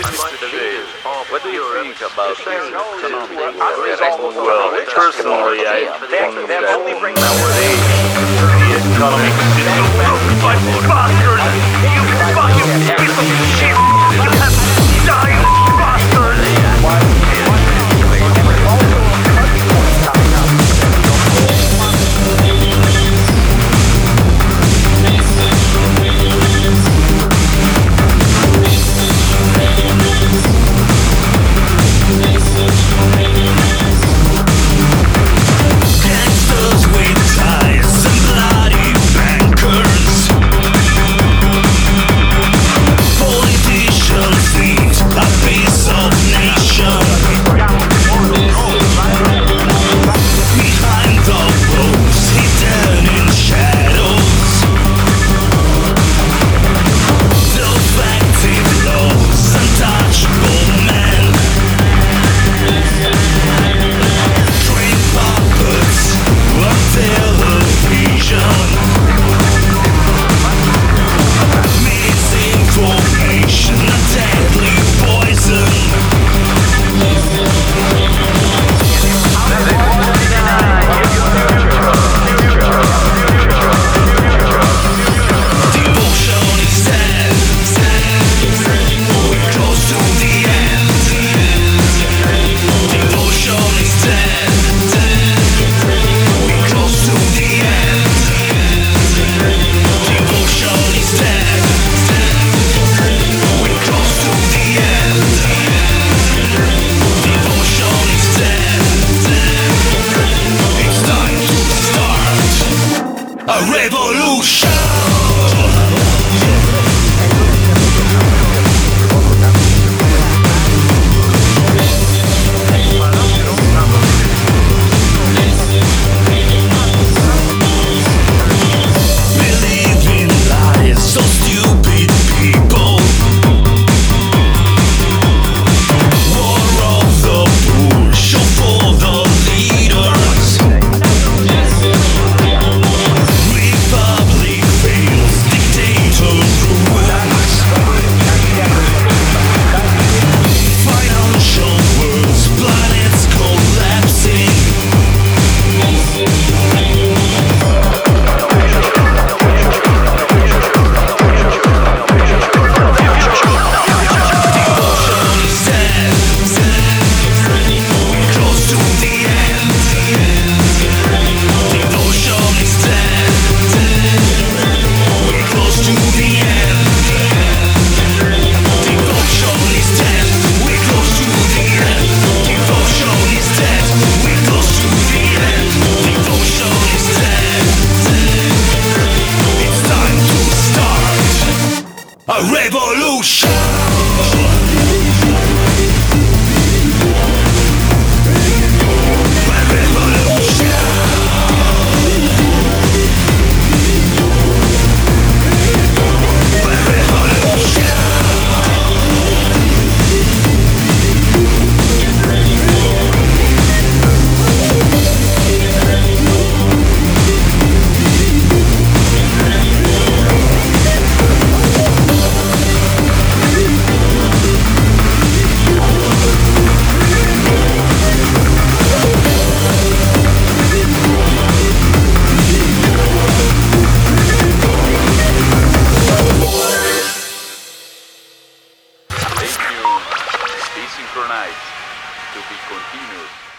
What do you think about this economic war? Well, personally, I think that nowadays the economic system bastard! You fucking piece of shit! You have died, bastard! Gangsters with ties and bloody bankers, politicians need a piece of nation. Behind the walls, hidden in shadows, defective laws, untouchable men. Dream puppets on television, misinformation, a deadly poison. Devotion is dead. We're close to the end. Devotion is dead. We're close to the end. Devotion is dead. We're close to the end. Devotion is dead. It's time to start a revolution. Believe in lies, so stupid people. War of the poor, show for the leaders. Republic fails, dictator rules. Financial worlds, planets collapsing. Devotion is dead. We're close to the end. Devotion is dead. We're close to the end. Devotion is dead. We're close to the end. Devotion is dead. We're close to the end. Devotion is dead. It's time to start a revolution. Stay tuned. Stay synchronized. To be continued.